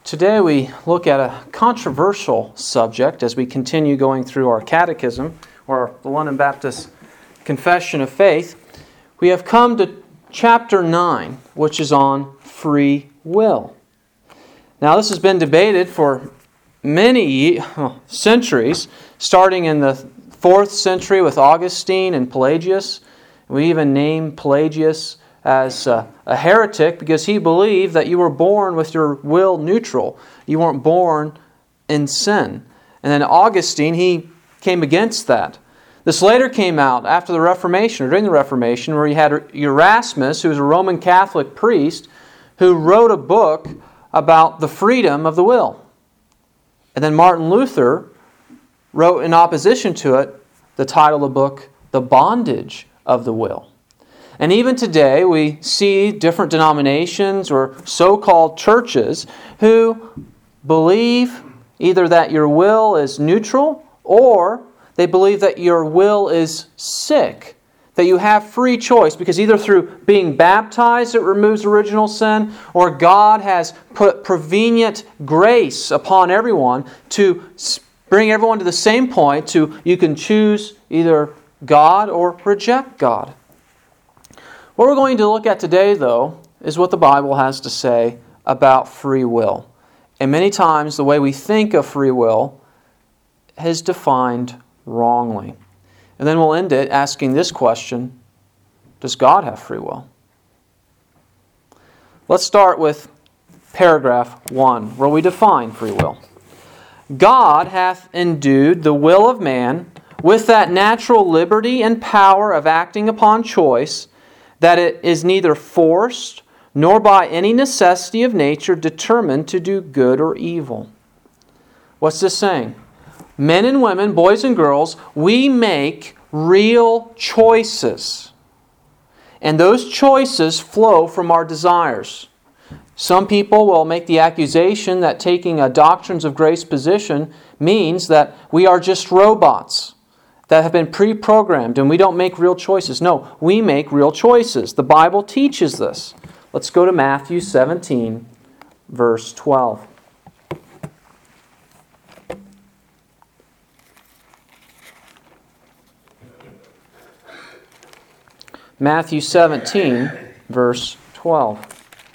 Today we look at a controversial subject as we continue going through our catechism, or the London Baptist Confession of Faith. We have come to chapter 9, which is on free will. Now this has been debated for many centuries, starting in the 4th century with Augustine and Pelagius. We even name Pelagius as a heretic because he believed that you were born with your will neutral. You weren't born in sin. And then Augustine, he came against that. This later came out after the Reformation, or during the Reformation, where you had Erasmus, who was a Roman Catholic priest, who wrote a book about the freedom of the will. And then Martin Luther wrote in opposition to it the title of the book, The Bondage of the Will. And even today we see different denominations or so-called churches who believe either that your will is neutral or they believe that your will is sick, that you have free choice because either through being baptized it removes original sin or God has put prevenient grace upon everyone to bring everyone to the same point to you can choose either God or reject God. What we're going to look at today, though, is what the Bible has to say about free will. And many times the way we think of free will is defined wrongly. And then we'll end it asking this question: does God have free will? Let's start with paragraph 1, where we define free will. God hath endued the will of man with that natural liberty and power of acting upon choice, that it is neither forced nor by any necessity of nature determined to do good or evil. What's this saying? Men and women, boys and girls, we make real choices. And those choices flow from our desires. Some people will make the accusation that taking a doctrines of grace position means that we are just robots that have been pre-programmed and we don't make real choices. No, we make real choices. The Bible teaches this. Let's go to Matthew 17, verse 12. Matthew 17, verse 12.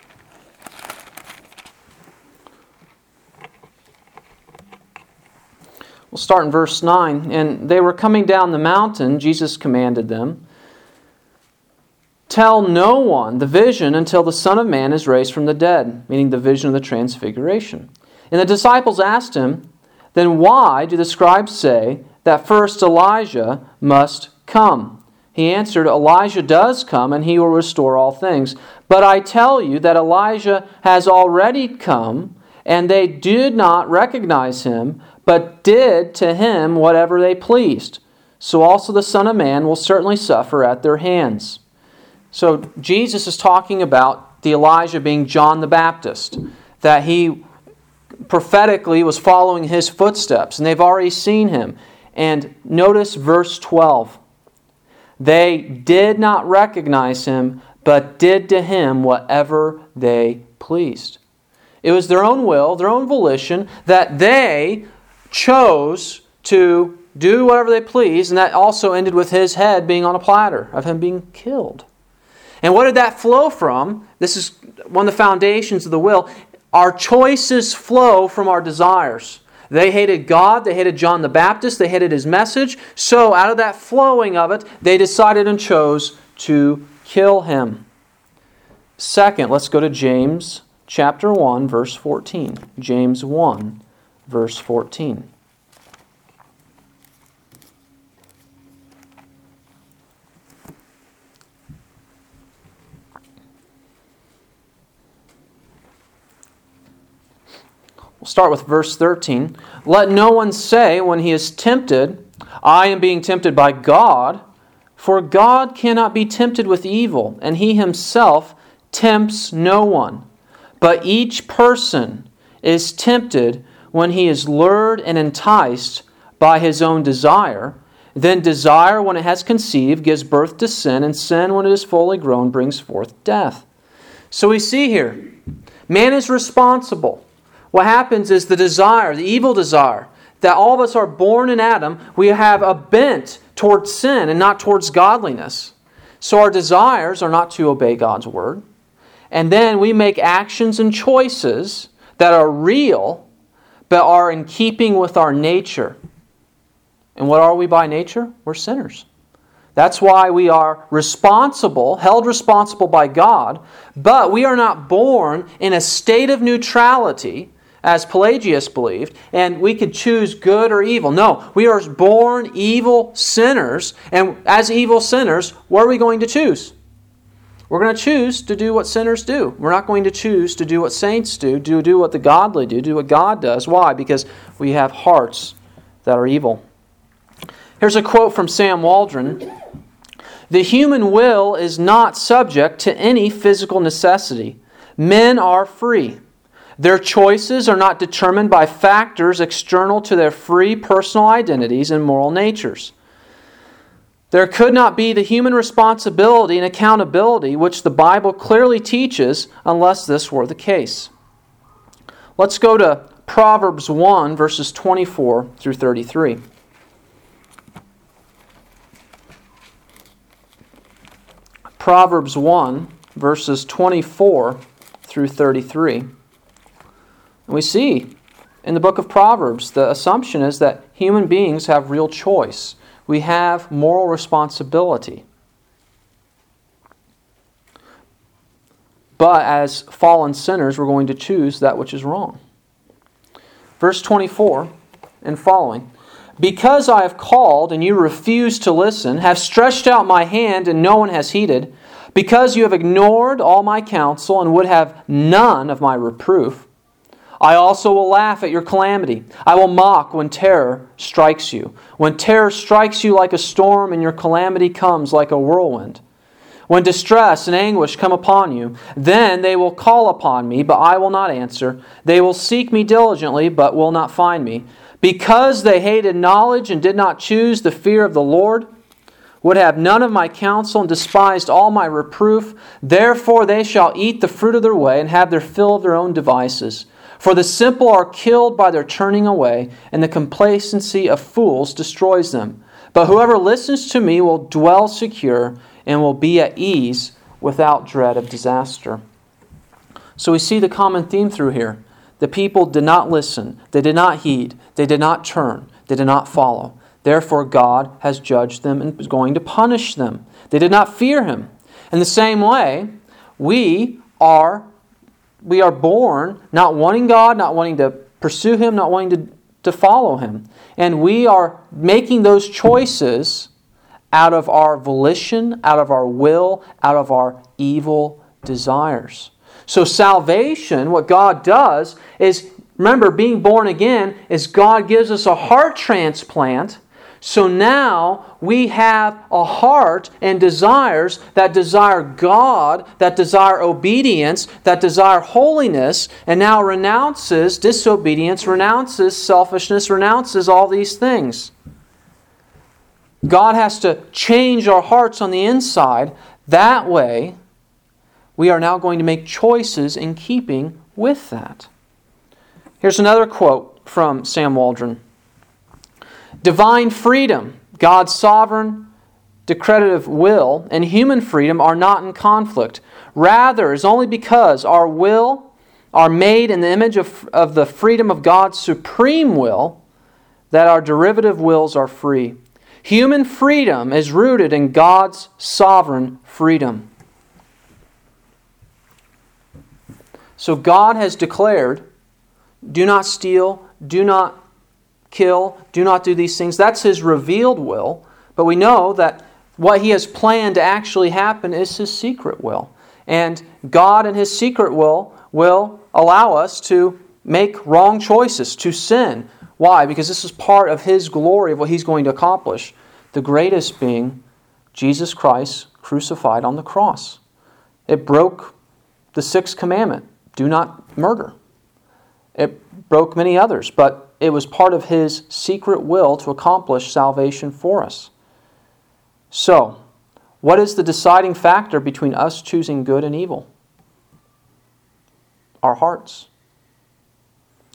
We'll start in verse 9. And they were coming down the mountain, Jesus commanded them, "Tell no one the vision until the Son of Man is raised from the dead," meaning the vision of the transfiguration. And the disciples asked him, "Then why do the scribes say that first Elijah must come?" He answered, "Elijah does come, and he will restore all things. But I tell you that Elijah has already come, and they did not recognize him, but did to him whatever they pleased. So also the Son of Man will certainly suffer at their hands." So Jesus is talking about the Elijah being John the Baptist, that he prophetically was following his footsteps, and they've already seen him. And notice verse 12. They did not recognize him, but did to him whatever they pleased. It was their own will, their own volition, that they chose to do whatever they pleased, and that also ended with his head being on a platter, of him being killed. And what did that flow from? This is one of the foundations of the will. Our choices flow from our desires. They hated God, they hated John the Baptist, they hated his message, so out of that flowing of it, they decided and chose to kill him. Second, let's go to James chapter 1, verse 14. James 1, verse 14. We'll start with verse 13. "Let no one say when he is tempted, 'I am being tempted by God,' for God cannot be tempted with evil, and he himself tempts no one. But each person is tempted when he is lured and enticed by his own desire. Then desire, when it has conceived, gives birth to sin, and sin, when it is fully grown, brings forth death." So we see here, man is responsible. what happens is the desire, the evil desire, that all of us are born in Adam, we have a bent towards sin and not towards godliness. So our desires are not to obey God's Word. And then we make actions and choices that are real, but are in keeping with our nature. And what are we by nature? We're sinners. That's why we are responsible, held responsible by God, but we are not born in a state of neutrality, as Pelagius believed, and we could choose good or evil. No, we are born evil sinners, and as evil sinners, what are we going to choose? We're going to choose to do what sinners do. We're not going to choose to do what saints do what the godly do what God does. Why? Because we have hearts that are evil. Here's a quote from Sam Waldron. The human will is not subject to any physical necessity. Men are free. Their choices are not determined by factors external to their free personal identities and moral natures. There could not be the human responsibility and accountability which the Bible clearly teaches unless this were the case. Let's go to Proverbs 1, verses 24 through 33. Proverbs 1, verses 24 through 33. And we see in the book of Proverbs, the assumption is that human beings have real choice. We have moral responsibility. But as fallen sinners, we're going to choose that which is wrong. Verse 24 and following. Because I have called and you refuse to listen, have stretched out my hand and no one has heeded, because you have ignored all my counsel and would have none of my reproof, I also will laugh at your calamity. I will mock when terror strikes you. When terror strikes you like a storm and your calamity comes like a whirlwind. When distress and anguish come upon you, then they will call upon me, but I will not answer. They will seek me diligently, but will not find me. Because they hated knowledge and did not choose the fear of the Lord, would have none of my counsel and despised all my reproof, therefore they shall eat the fruit of their way and have their fill of their own devices. For the simple are killed by their turning away, and the complacency of fools destroys them. But whoever listens to me will dwell secure and will be at ease without dread of disaster. So we see the common theme through here. The people did not listen, they did not heed, they did not turn, they did not follow. Therefore God has judged them and is going to punish them. They did not fear Him. In the same way, we are born not wanting God, not wanting to pursue Him, not wanting to follow Him. And we are making those choices out of our volition, out of our will, out of our evil desires. So salvation, what God does is, remember, being born again is God gives us a heart transplant. So now we have a heart and desires that desire God, that desire obedience, that desire holiness, and now renounces disobedience, renounces selfishness, renounces all these things. God has to change our hearts on the inside. That way, we are now going to make choices in keeping with that. Here's another quote from Sam Waldron. Divine freedom, God's sovereign, decretative will, and human freedom are not in conflict. Rather, it's only because our will are made in the image of the freedom of God's supreme will that our derivative wills are free. Human freedom is rooted in God's sovereign freedom. So God has declared, do not steal, do not kill, do not do these things. That's His revealed will. But we know that what He has planned to actually happen is His secret will. And God in His secret will allow us to make wrong choices, to sin. Why? Because this is part of His glory of what He's going to accomplish. The greatest being Jesus Christ crucified on the cross. It broke the sixth commandment. Do not murder. It broke many others, but it was part of His secret will to accomplish salvation for us. So, what is the deciding factor between us choosing good and evil? Our hearts.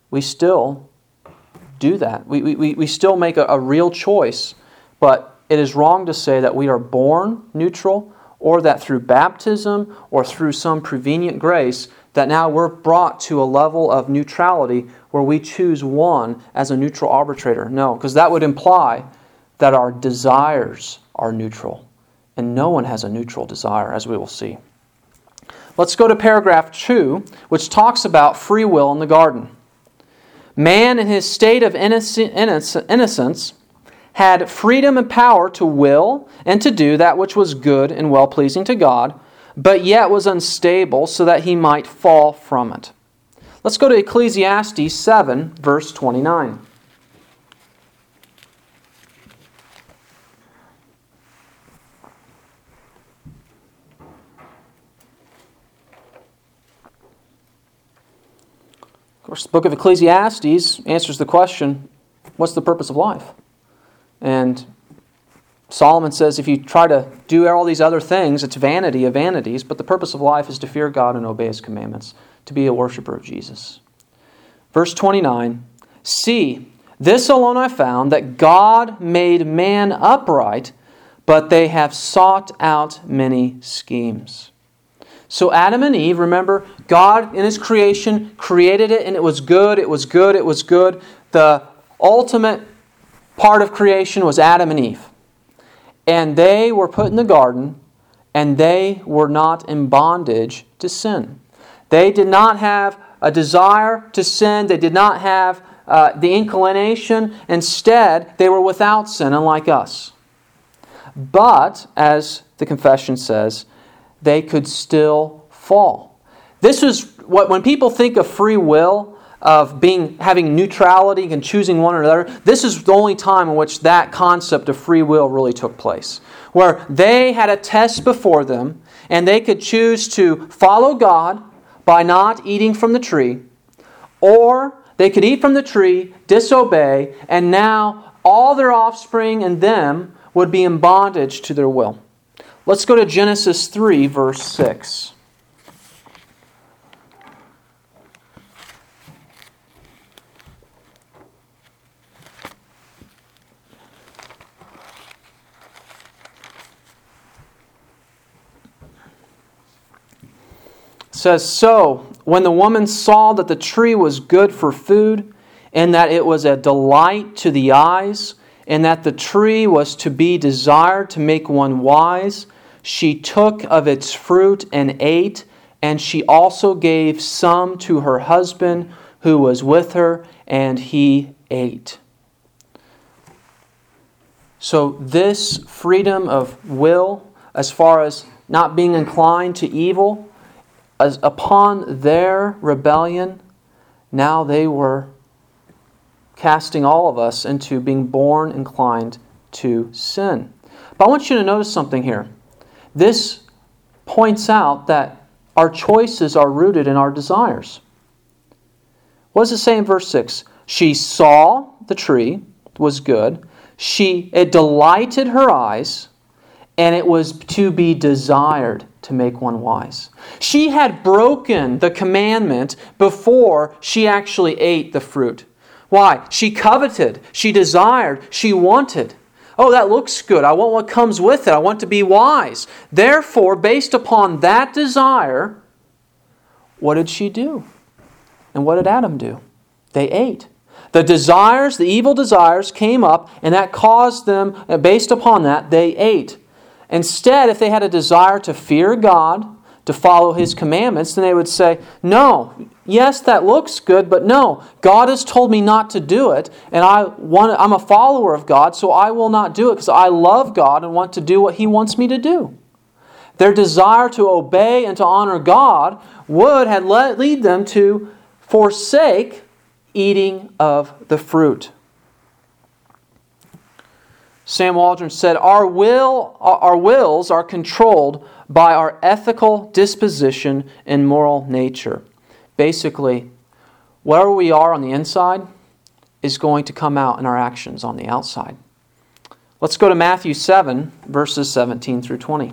we still do that. We still make a real choice, but it is wrong to say that we are born neutral or that through baptism or through some prevenient grace that now we're brought to a level of neutrality where we choose one as a neutral arbitrator. No, because that would imply that our desires are neutral. And no one has a neutral desire, as we will see. Let's go to paragraph 2, which talks about free will in the garden. Man in his state of innocence had freedom and power to will and to do that which was good and well-pleasing to God, but yet was unstable so that he might fall from it. Let's go to Ecclesiastes 7, verse 29. Of course, the book of Ecclesiastes answers the question, what's the purpose of life? And Solomon says if you try to do all these other things, it's vanity of vanities, but the purpose of life is to fear God and obey His commandments, to be a worshiper of Jesus. Verse 29, see, this alone I found, that God made man upright, but they have sought out many schemes. So Adam and Eve, remember, God in His creation created it and it was good, it was good, it was good. The ultimate part of creation was Adam and Eve. And they were put in the garden and they were not in bondage to sin. They did not have a desire to sin. They did not have the inclination. Instead, they were without sin, unlike us. But, as the confession says, they could still fall. This is what, when people think of free will, of having neutrality and choosing one or the other, this is the only time in which that concept of free will really took place. Where they had a test before them, and they could choose to follow God by not eating from the tree, or they could eat from the tree, disobey, and now all their offspring and them would be in bondage to their will. Let's go to Genesis 3, verse 6. It says, so when the woman saw that the tree was good for food, and that it was a delight to the eyes, and that the tree was to be desired to make one wise, she took of its fruit and ate, and she also gave some to her husband who was with her, and he ate. So this freedom of will, as far as not being inclined to evil, as upon their rebellion, now they were casting all of us into being born inclined to sin. But I want you to notice something here. This points out that our choices are rooted in our desires. What does it say in verse 6? She saw the tree was good. It delighted her eyes, and it was to be desired to make one wise. She had broken the commandment before she actually ate the fruit. Why? She coveted, she desired, she wanted. Oh, that looks good. I want what comes with it. I want to be wise. Therefore, based upon that desire, what did she do? And what did Adam do? They ate. The desires, the evil desires came up, and that caused them, based upon that, they ate. Instead, if they had a desire to fear God, to follow His commandments, then they would say, no, yes, that looks good, but no, God has told me not to do it, and I'm a follower of God, so I will not do it because I love God and want to do what He wants me to do. Their desire to obey and to honor God would have lead them to forsake eating of the fruit. Sam Waldron said, our wills are controlled by our ethical disposition and moral nature. Basically, where we are on the inside is going to come out in our actions on the outside. Let's go to Matthew 7, verses 17 through 20.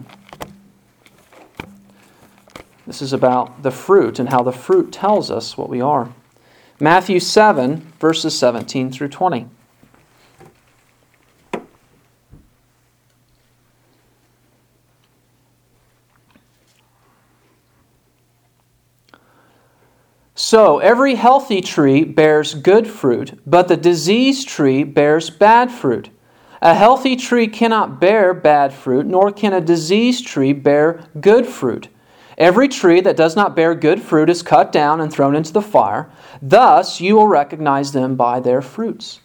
This is about the fruit and how the fruit tells us what we are. Matthew 7, verses 17 through 20. So, every healthy tree bears good fruit, but the diseased tree bears bad fruit. A healthy tree cannot bear bad fruit, nor can a diseased tree bear good fruit. Every tree that does not bear good fruit is cut down and thrown into the fire. Thus, you will recognize them by their fruits.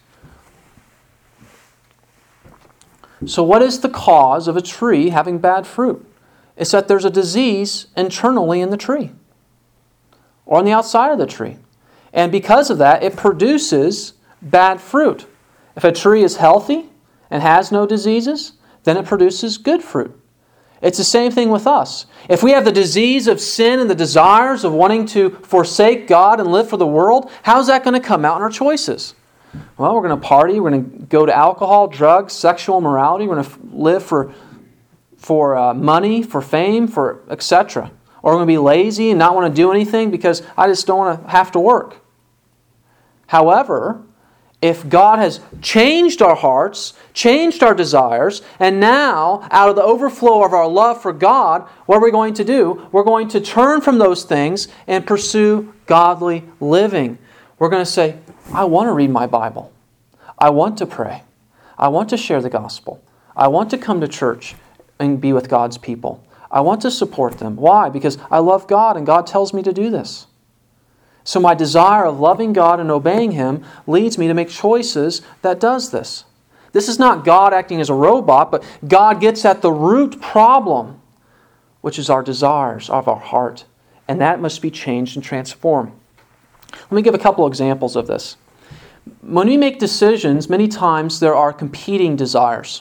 So, what is the cause of a tree having bad fruit? It's that there's a disease internally in the tree, or on the outside of the tree. And because of that, it produces bad fruit. If a tree is healthy and has no diseases, then it produces good fruit. It's the same thing with us. If we have the disease of sin and the desires of wanting to forsake God and live for the world, how's that going to come out in our choices? Well, we're going to party, we're going to go to alcohol, drugs, sexual immorality, we're going to live for money, for fame, for etc. Or we're going to be lazy and not want to do anything because I just don't want to have to work. However, if God has changed our hearts, changed our desires, and now, out of the overflow of our love for God, what are we going to do? We're going to turn from those things and pursue godly living. We're going to say, I want to read my Bible. I want to pray. I want to share the gospel. I want to come to church and be with God's people. I want to support them. Why? Because I love God and God tells me to do this. So my desire of loving God and obeying Him leads me to make choices that does this. This is not God acting as a robot, but God gets at the root problem, which is our desires of our heart. And that must be changed and transformed. Let me give a couple examples of this. When we make decisions, many times there are competing desires.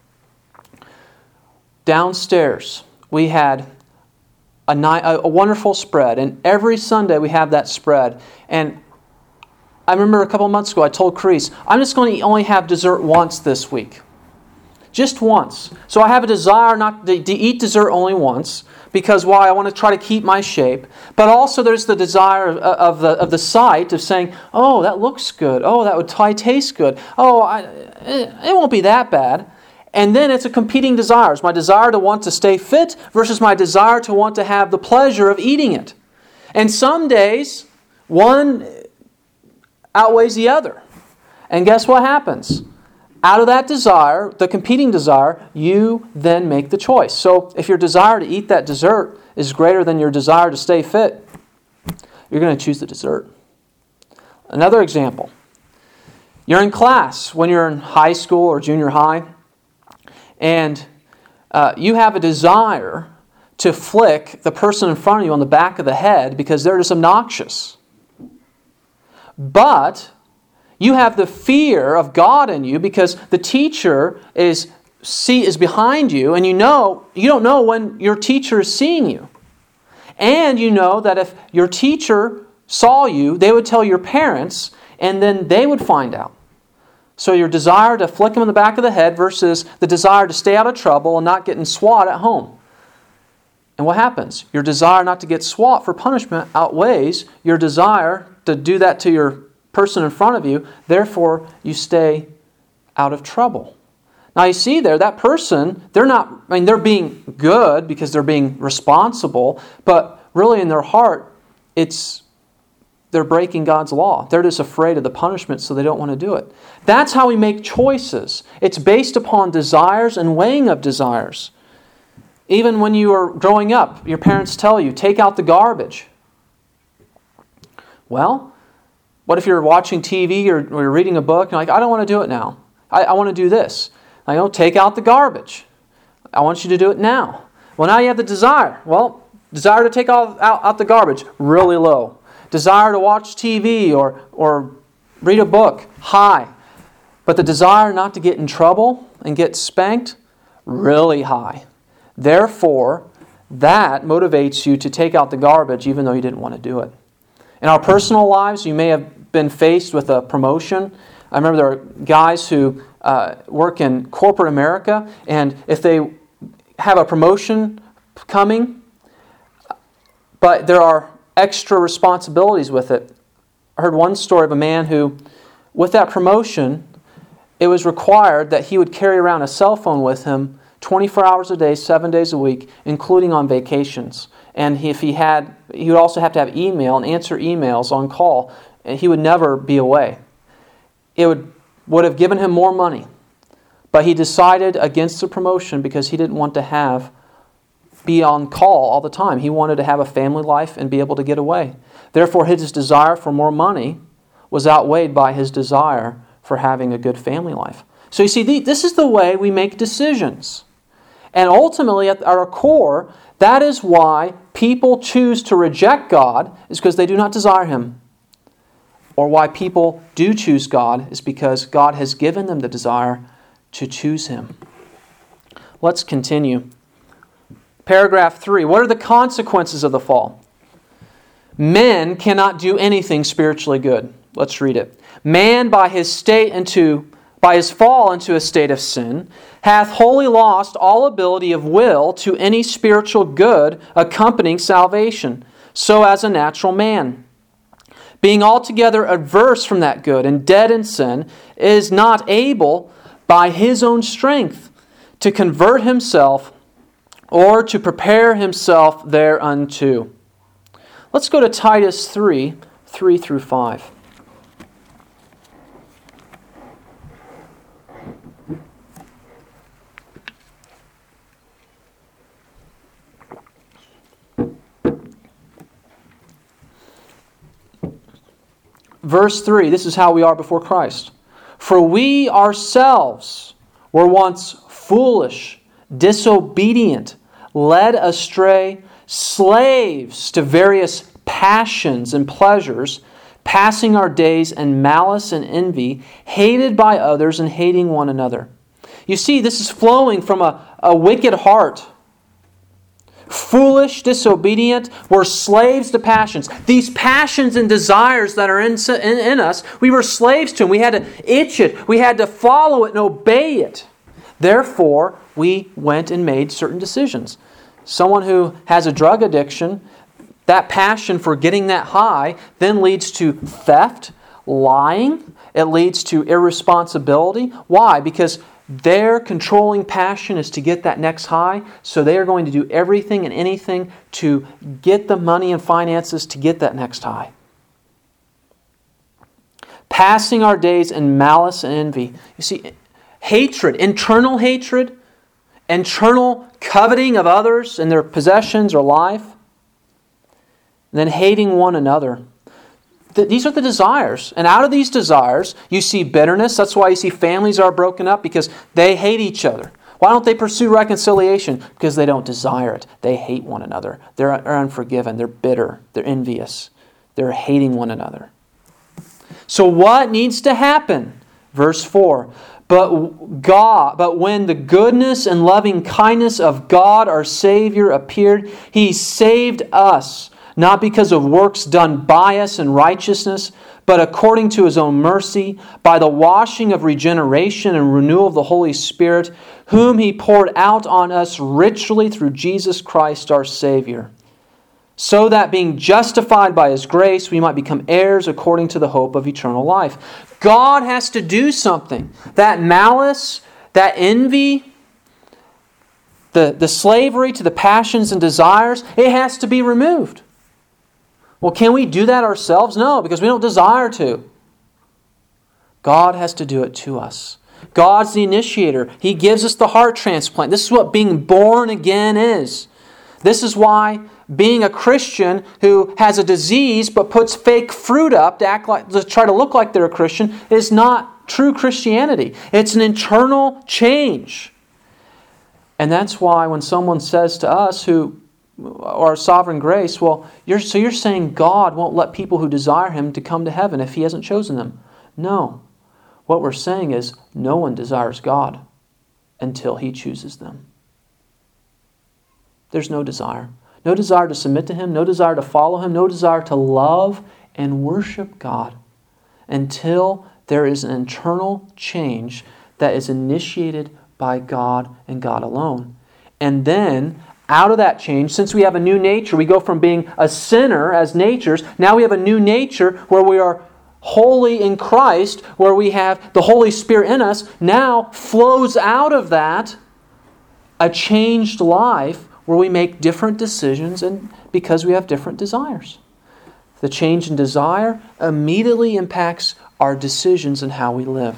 Downstairs, we had a wonderful spread, and every Sunday we have that spread. And I remember a couple months ago I told Carice, I'm just going to only have dessert once this week. Just once. So I have a desire not to eat dessert only once, because why? I want to try to keep my shape. But also there's the desire of the sight of saying, oh, that looks good. Oh, that would taste good. Oh, it won't be that bad. And then it's a competing desires. My desire to want to stay fit versus my desire to want to have the pleasure of eating it. And some days, one outweighs the other. And guess what happens? Out of that desire, the competing desire, you then make the choice. So if your desire to eat that dessert is greater than your desire to stay fit, you're going to choose the dessert. Another example. You're in class when you're in high school or junior high, and you have a desire to flick the person in front of you on the back of the head because they're just obnoxious. But you have the fear of God in you because the teacher is behind you, and you don't know when your teacher is seeing you. And you know that if your teacher saw you, they would tell your parents, and then they would find out. So your desire to flick them in the back of the head versus the desire to stay out of trouble and not getting swat at home. And what happens? Your desire not to get swat for punishment outweighs your desire to do that to your person in front of you. Therefore, you stay out of trouble. Now you see there, that person, they're being good because they're being responsible, but really in their heart, they're breaking God's law. They're just afraid of the punishment, so they don't want to do it. That's how we make choices. It's based upon desires and weighing of desires. Even when you are growing up, your parents tell you, take out the garbage. Well, what if you're watching TV or you're reading a book and you're like, I don't want to do it now. I want to do this. Take out the garbage. I want you to do it now. Well, now you have the desire. Well, desire to take out the garbage, really low. Desire to watch TV or read a book, high. But the desire not to get in trouble and get spanked, really high. Therefore, that motivates you to take out the garbage even though you didn't want to do it. In our personal lives, you may have been faced with a promotion. I remember there are guys who work in corporate America, and if they have a promotion coming, but there are extra responsibilities with it, heard one story of a man who, with that promotion, it was required that he would carry around a cell phone with him 24 hours a day, 7 days a week, including on vacations. And he would also have to have email and answer emails on call, and he would never be away. It would have given him more money, but he decided against the promotion because he didn't want to be on call all the time. He wanted to have a family life and be able to get away. Therefore, his desire for more money was outweighed by his desire for having a good family life. So you see, this is the way we make decisions. And ultimately, at our core, that is why people choose to reject God, is because they do not desire Him. Or why people do choose God is because God has given them the desire to choose Him. Let's continue. Paragraph 3. What are the consequences of the fall? Men cannot do anything spiritually good. Let's read it. Man by his fall into a state of sin, hath wholly lost all ability of will to any spiritual good accompanying salvation, so as a natural man. Being altogether averse from that good and dead in sin, is not able by his own strength to convert himself or to prepare himself thereunto. Let's go to Titus 3 through 5. Verse 3, this is how we are before Christ. For we ourselves were once foolish, disobedient, led astray, slaves to various passions and pleasures, passing our days in malice and envy, hated by others and hating one another. You see, this is flowing from a wicked heart. Foolish, disobedient, we're slaves to passions. These passions and desires that are in us, we were slaves to them. We had to itch it. We had to follow it and obey it. Therefore, we went and made certain decisions. Someone who has a drug addiction, that passion for getting that high then leads to theft, lying. It leads to irresponsibility. Why? Because their controlling passion is to get that next high, so they are going to do everything and anything to get the money and finances to get that next high. Passing our days in malice and envy. You see, hatred, internal coveting of others and their possessions or life, and then hating one another. These are the desires. And out of these desires, you see bitterness. That's why you see families are broken up, because they hate each other. Why don't they pursue reconciliation? Because they don't desire it. They hate one another. They're unforgiven. They're bitter. They're envious. They're hating one another. So what needs to happen? Verse 4. But when the goodness and loving kindness of God our Savior appeared, He saved us, not because of works done by us in righteousness, but according to His own mercy, by the washing of regeneration and renewal of the Holy Spirit, whom He poured out on us richly through Jesus Christ our Savior, so that being justified by His grace, we might become heirs according to the hope of eternal life. God has to do something. That malice, that envy, the slavery to the passions and desires, it has to be removed. Well, can we do that ourselves? No, because we don't desire to. God has to do it to us. God's the initiator. He gives us the heart transplant. This is what being born again is. This is why being a Christian who has a disease but puts fake fruit up to try to look like they're a Christian is not true Christianity. It's an internal change. And that's why when someone says to us or sovereign grace, well, you're saying God won't let people who desire Him to come to heaven if He hasn't chosen them. No. What we're saying is no one desires God until He chooses them. There's no desire. No desire to submit to Him, no desire to follow Him, no desire to love and worship God until there is an internal change that is initiated by God and God alone. And then out of that change, since we have a new nature, we go from being a sinner as natures, now we have a new nature where we are holy in Christ, where we have the Holy Spirit in us, now flows out of that a changed life where we make different decisions and because we have different desires. The change in desire immediately impacts our decisions and how we live.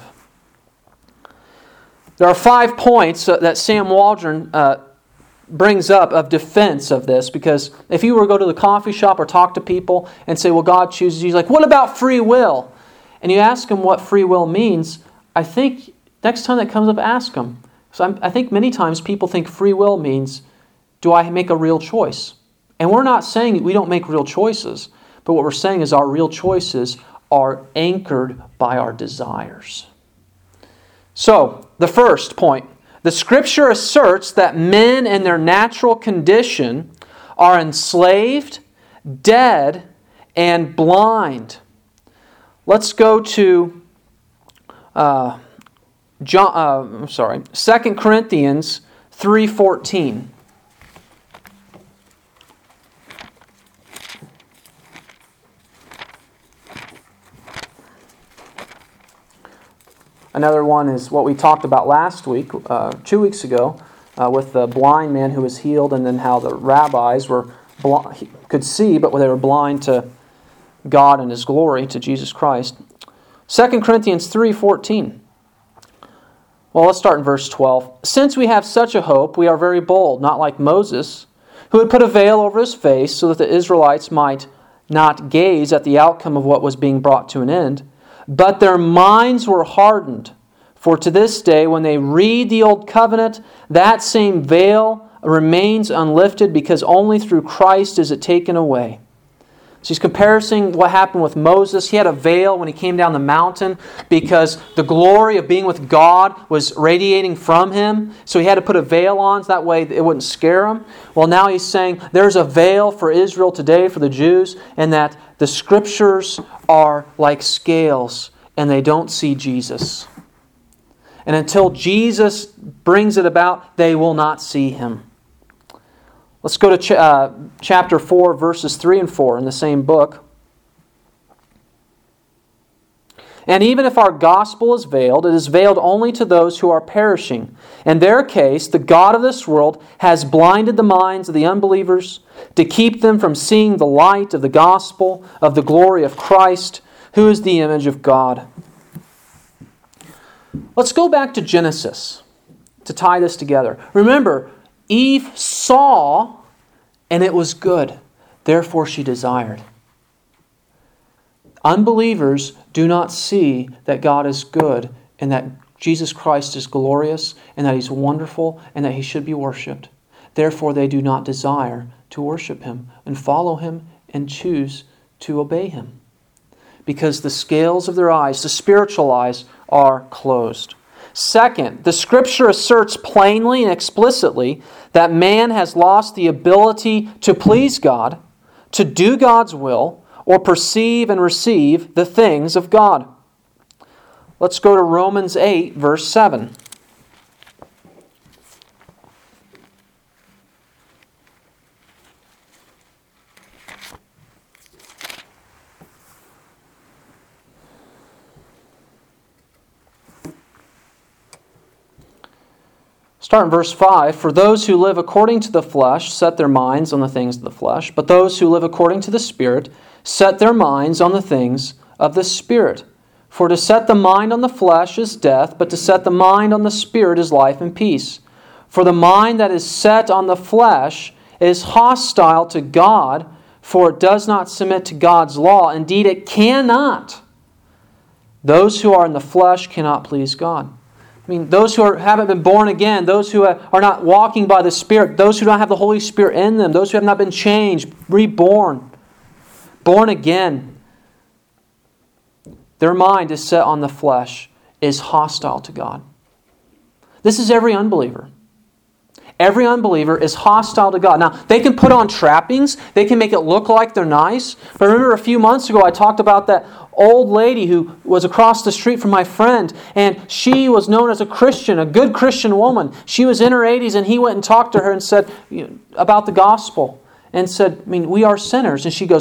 There are 5 points that Sam Waldron brings up of defense of this, because if you were to go to the coffee shop or talk to people and say, well, God chooses you, he's like, what about free will? And you ask them what free will means, I think next time that comes up, ask them. So I think many times people think free will means, do I make a real choice? And we're not saying we don't make real choices, but what we're saying is our real choices are anchored by our desires. So, the first point, the Scripture asserts that men in their natural condition are enslaved, dead, and blind. Let's go to 2 Corinthians 3:14. Another one is what we talked about last week, 2 weeks ago, with the blind man who was healed, and then how the rabbis could see, but they were blind to God and His glory, to Jesus Christ. 2 Corinthians 3:14. Well, let's start in verse 12. Since we have such a hope, we are very bold, not like Moses, who had put a veil over his face so that the Israelites might not gaze at the outcome of what was being brought to an end. But their minds were hardened. For to this day, when they read the Old Covenant, that same veil remains unlifted, because only through Christ is it taken away. So he's comparing what happened with Moses. He had a veil when he came down the mountain because the glory of being with God was radiating from him. So he had to put a veil on so that way it wouldn't scare him. Well, now he's saying there's a veil for Israel today, for the Jews, and that the Scriptures are like scales and they don't see Jesus. And until Jesus brings it about, they will not see Him. Let's go to chapter 4, verses 3 and 4 in the same book. And even if our gospel is veiled, it is veiled only to those who are perishing. In their case, the God of this world has blinded the minds of the unbelievers to keep them from seeing the light of the gospel of the glory of Christ, who is the image of God. Let's go back to Genesis to tie this together. Remember, Eve saw, and it was good. Therefore she desired. Unbelievers do not see that God is good and that Jesus Christ is glorious and that He's wonderful and that He should be worshipped. Therefore they do not desire to worship Him and follow Him and choose to obey Him. Because the scales of their eyes, the spiritual eyes, are closed. Second, the Scripture asserts plainly and explicitly that man has lost the ability to please God, to do God's will, or perceive and receive the things of God. Let's go to Romans 8, verse 7. Start in verse 5. For those who live according to the flesh set their minds on the things of the flesh, but those who live according to the Spirit set their minds on the things of the Spirit. For to set the mind on the flesh is death, but to set the mind on the Spirit is life and peace. For the mind that is set on the flesh is hostile to God, for it does not submit to God's law. Indeed, it cannot. Those who are in the flesh cannot please God. I mean, those who haven't been born again, those who are not walking by the Spirit, those who don't have the Holy Spirit in them, those who have not been changed, reborn, born again, their mind is set on the flesh, is hostile to God. This is every unbeliever. Every unbeliever is hostile to God. Now, they can put on trappings. They can make it look like they're nice. But remember a few months ago I talked about that old lady who was across the street from my friend. And she was known as a Christian, a good Christian woman. She was in her 80s and he went and talked to her and said about the gospel. And said, we are sinners. And she goes,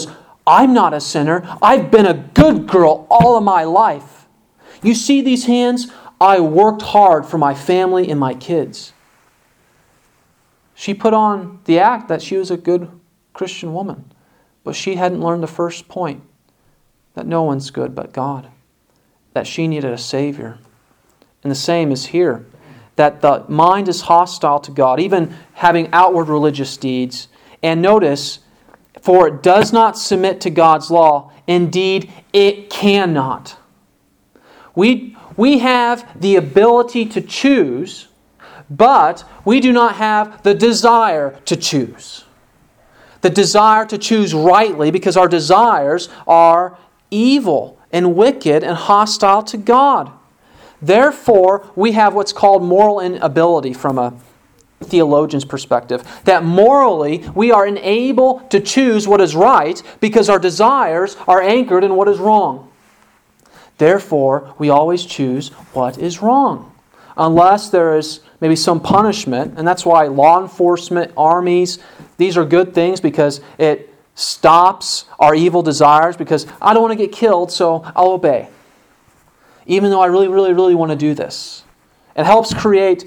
I'm not a sinner. I've been a good girl all of my life. You see these hands? I worked hard for my family and my kids. She put on the act that she was a good Christian woman. But she hadn't learned the first point, that no one's good but God. That she needed a Savior. And the same is here. That the mind is hostile to God, even having outward religious deeds. And notice, for it does not submit to God's law. Indeed, it cannot. We have the ability to choose, but we do not have the desire to choose. The desire to choose rightly, because our desires are evil and wicked and hostile to God. Therefore, we have what's called moral inability from a theologian's perspective. That morally, we are unable to choose what is right because our desires are anchored in what is wrong. Therefore, we always choose what is wrong. Unless there is maybe some punishment, and that's why law enforcement, armies, these are good things because it stops our evil desires, because I don't want to get killed, so I'll obey. Even though I really, really, really want to do this. It helps create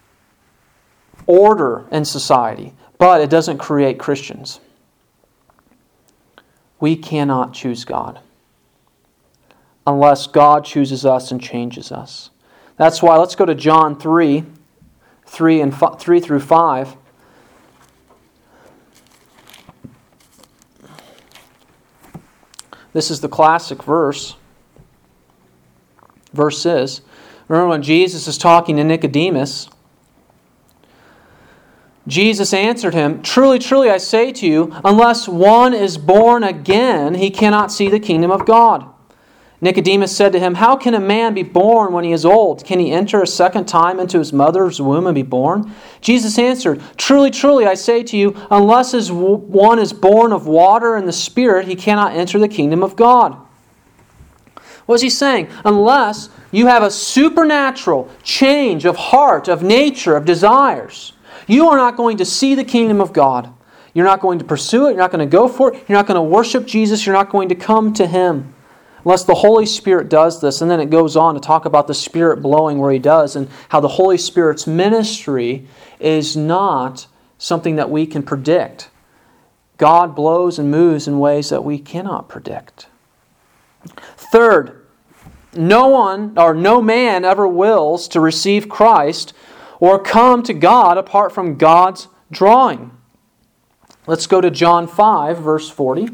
order in society, but it doesn't create Christians. We cannot choose God unless God chooses us and changes us. That's why, let's go to John 3 through 5. This is the classic verse. Verse is, remember when Jesus is talking to Nicodemus, Jesus answered him, "Truly, truly, I say to you, unless one is born again, he cannot see the kingdom of God." Nicodemus said to him, "How can a man be born when he is old? Can he enter a second time into his mother's womb and be born?" Jesus answered, "Truly, truly, I say to you, unless one is born of water and the Spirit, he cannot enter the kingdom of God." What is he saying? Unless you have a supernatural change of heart, of nature, of desires, you are not going to see the kingdom of God. You're not going to pursue it. You're not going to go for it. You're not going to worship Jesus. You're not going to come to Him. Unless the Holy Spirit does this. And then it goes on to talk about the Spirit blowing where He does, and how the Holy Spirit's ministry is not something that we can predict. God blows and moves in ways that we cannot predict. Third, no man ever wills to receive Christ or come to God apart from God's drawing. Let's go to John 5, verse 40.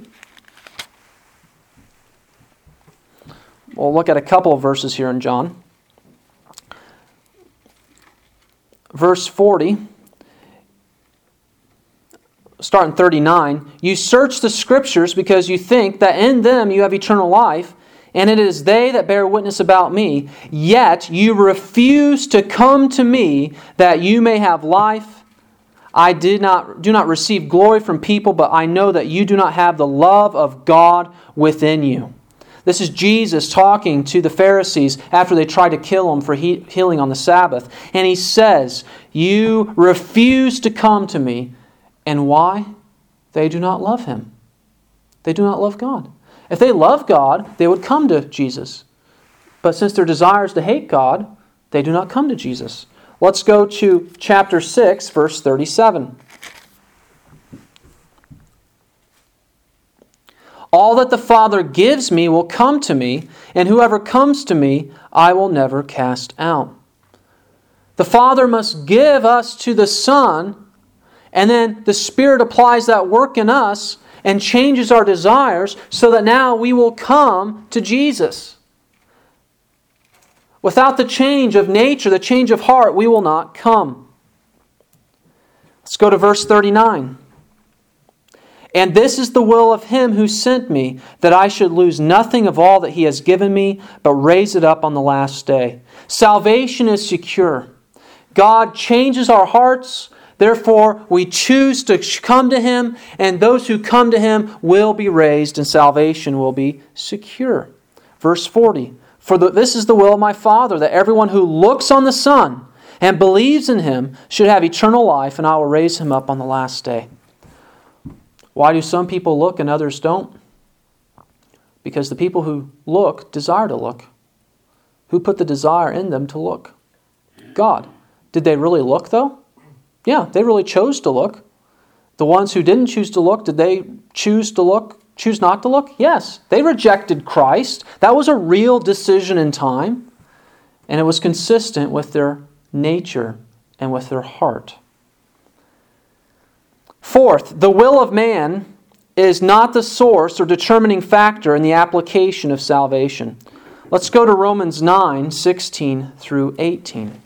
We'll look at a couple of verses here in John. Verse 40, starting 39, "You search the Scriptures because you think that in them you have eternal life, and it is they that bear witness about me. Yet you refuse to come to me that you may have life. I do not receive glory from people, but I know that you do not have the love of God within you." This is Jesus talking to the Pharisees after they tried to kill Him for healing on the Sabbath. And He says, "You refuse to come to me." And why? They do not love Him. They do not love God. If they love God, they would come to Jesus. But since their desire is to hate God, they do not come to Jesus. Let's go to chapter 6, verse 37. "All that the Father gives me will come to me, and whoever comes to me, I will never cast out." The Father must give us to the Son, and then the Spirit applies that work in us and changes our desires so that now we will come to Jesus. Without the change of nature, the change of heart, we will not come. Let's go to verse 39. "And this is the will of Him who sent me, that I should lose nothing of all that He has given me, but raise it up on the last day." Salvation is secure. God changes our hearts. Therefore, we choose to come to Him, and those who come to Him will be raised, and salvation will be secure. Verse 40, "For this is the will of my Father, that everyone who looks on the Son and believes in Him should have eternal life, and I will raise him up on the last day." Why do some people look and others don't? Because the people who look desire to look. Who put the desire in them to look? God. Did they really look, though? Yeah, they really chose to look. The ones who didn't choose to look, did they choose to look, choose not to look? Yes. They rejected Christ. That was a real decision in time. And it was consistent with their nature and with their heart. Fourth, the will of man is not the source or determining factor in the application of salvation. Let's go to Romans 9:16 through 18.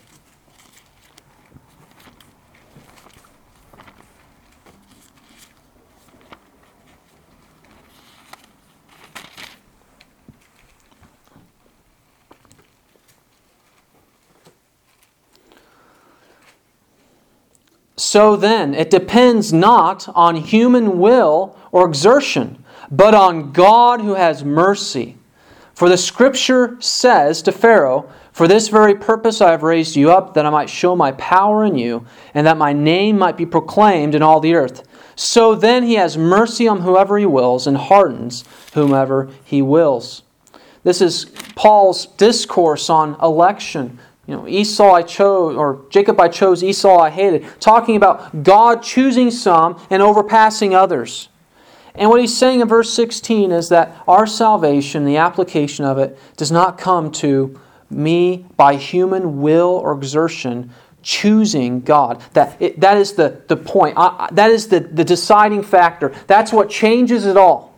So then, it depends not on human will or exertion, but on God who has mercy. For the Scripture says to Pharaoh, "For this very purpose I have raised you up, that I might show my power in you, and that my name might be proclaimed in all the earth." So then He has mercy on whoever He wills, and hardens whomever He wills. This is Paul's discourse on election. Esau I chose, or Jacob I chose, Esau I hated. Talking about God choosing some and overpassing others. And what he's saying in verse 16 is that our salvation, the application of it, does not come to me by human will or exertion choosing God. That is the point. That is the deciding factor. That's what changes it all.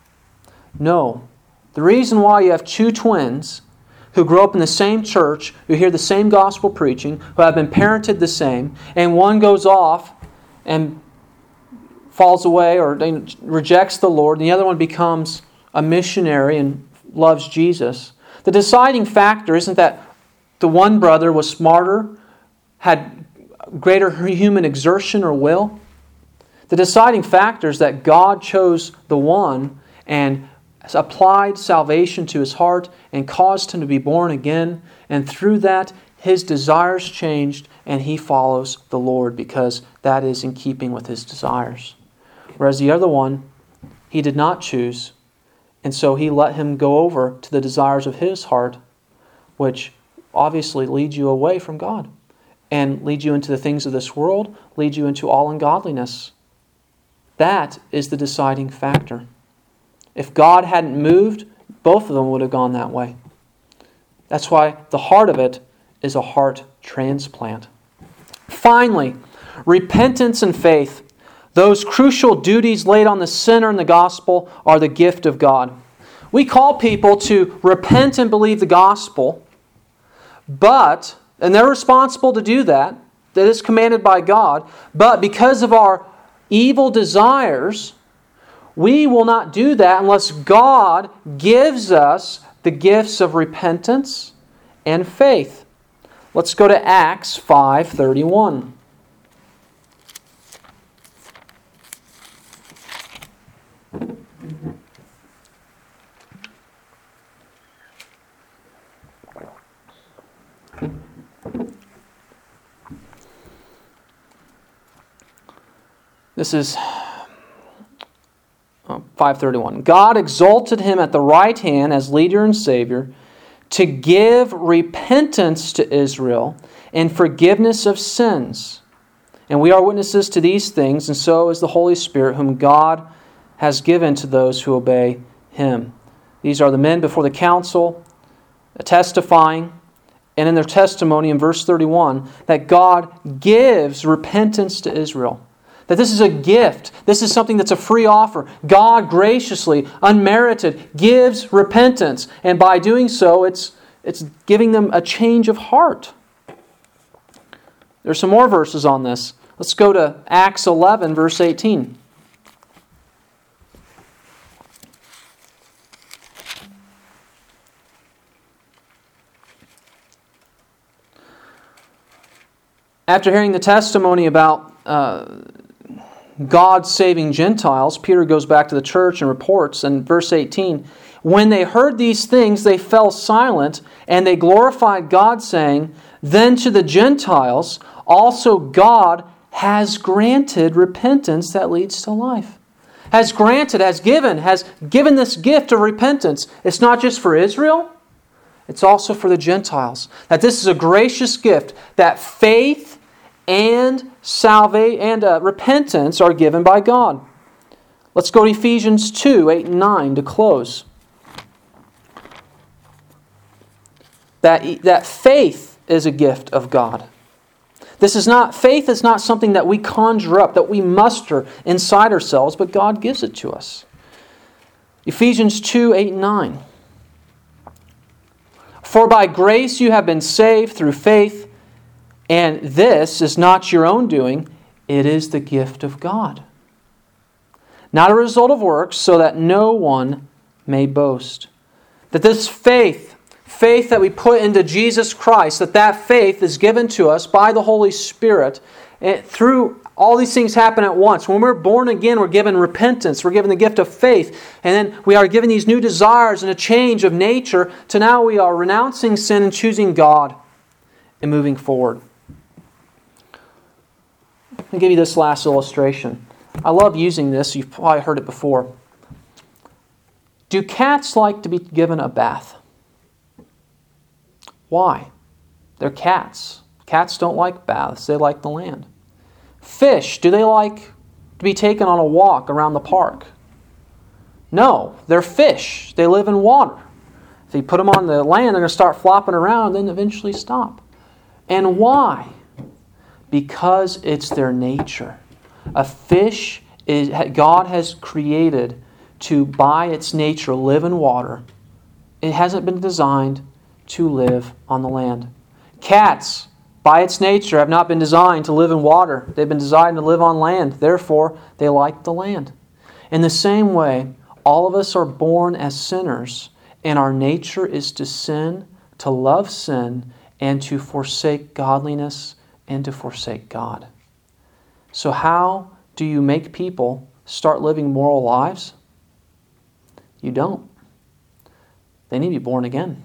No. The reason why you have two twins who grow up in the same church, who hear the same gospel preaching, who have been parented the same, and one goes off and falls away or rejects the Lord, and the other one becomes a missionary and loves Jesus. The deciding factor isn't that the one brother was smarter, had greater human exertion or will. The deciding factor is that God chose the one and applied salvation to his heart and caused him to be born again. And through that, his desires changed and he follows the Lord because that is in keeping with his desires. Whereas the other one, he did not choose. And so he let him go over to the desires of his heart, which obviously leads you away from God and leads you into the things of this world, leads you into all ungodliness. That is the deciding factor. If God hadn't moved, both of them would have gone that way. That's why the heart of it is a heart transplant. Finally, repentance and faith. Those crucial duties laid on the sinner in the gospel are the gift of God. We call people to repent and believe the gospel, and they're responsible to do that. That is commanded by God. But because of our evil desires, we will not do that unless God gives us the gifts of repentance and faith. Let's go to Acts 5:31. This is 5:31. God exalted him at the right hand as leader and Savior to give repentance to Israel and forgiveness of sins. And we are witnesses to these things, and so is the Holy Spirit, whom God has given to those who obey Him. These are the men before the council, testifying, and in their testimony in verse 31, that God gives repentance to Israel. That this is a gift. This is something that's a free offer. God graciously, unmerited, gives repentance. And by doing so, it's giving them a change of heart. There's some more verses on this. Let's go to Acts 11, verse 18. After hearing the testimony about God saving Gentiles, Peter goes back to the church and reports in verse 18, "When they heard these things, they fell silent, and they glorified God, saying, 'Then to the Gentiles also God has granted repentance that leads to life.'" has granted, has given this gift of repentance. It's not just for Israel, it's also for the Gentiles. That this is a gracious gift, that faith and repentance are given by God. Let's go to Ephesians 2, 8 and 9 to close. That faith is a gift of God. Faith is not something that we conjure up, that we muster inside ourselves, but God gives it to us. Ephesians 2, 8 and 9. For by grace you have been saved through faith, and this is not your own doing, it is the gift of God. Not a result of works, so that no one may boast. That this faith that we put into Jesus Christ, that faith is given to us by the Holy Spirit. Through all these things happen at once. When we're born again, we're given repentance. We're given the gift of faith. And then we are given these new desires and a change of nature to now we are renouncing sin and choosing God and moving forward. I'll give you this last illustration. I love using this. You've probably heard it before. Do cats like to be given a bath? Why? They're cats. Cats don't like baths. They like the land. Fish, do they like to be taken on a walk around the park? No, they're fish. They live in water. If you put them on the land, they're going to start flopping around and then eventually stop. And why? Because it's their nature. A fish, God has created to, by its nature, live in water. It hasn't been designed to live on the land. Cats, by its nature, have not been designed to live in water. They've been designed to live on land. Therefore, they like the land. In the same way, all of us are born as sinners, and our nature is to sin, to love sin, and to forsake godliness and to forsake God. So how do you make people start living moral lives? You don't. They need to be born again.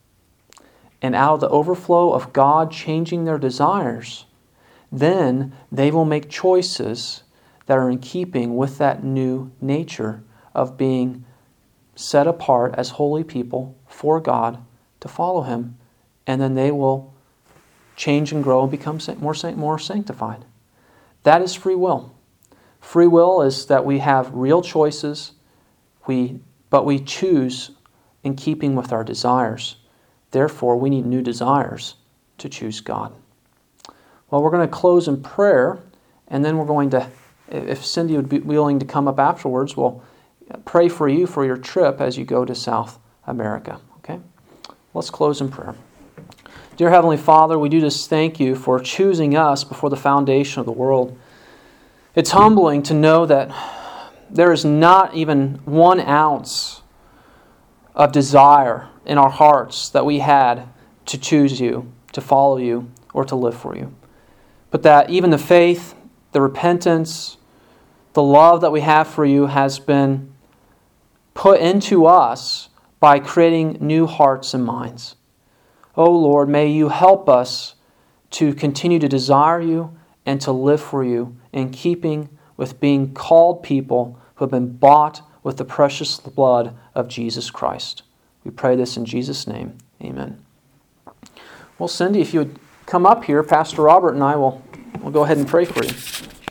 And out of the overflow of God changing their desires, then they will make choices that are in keeping with that new nature of being set apart as holy people for God to follow Him. And then they will change and grow and become more sanctified. That is free will. Free will is that we have real choices, but we choose in keeping with our desires. Therefore, we need new desires to choose God. Well, we're going to close in prayer, and then we're going to, if Cindy would be willing to come up afterwards, we'll pray for you for your trip as you go to South America. Okay? Let's close in prayer. Dear Heavenly Father, we do just thank you for choosing us before the foundation of the world. It's humbling to know that there is not even 1 ounce of desire in our hearts that we had to choose you, to follow you, or to live for you. But that even the faith, the repentance, the love that we have for you has been put into us by creating new hearts and minds. Oh Lord, may you help us to continue to desire you and to live for you in keeping with being called people who have been bought with the precious blood of Jesus Christ. We pray this in Jesus' name. Amen. Well, Cindy, if you would come up here, Pastor Robert and I will go ahead and pray for you.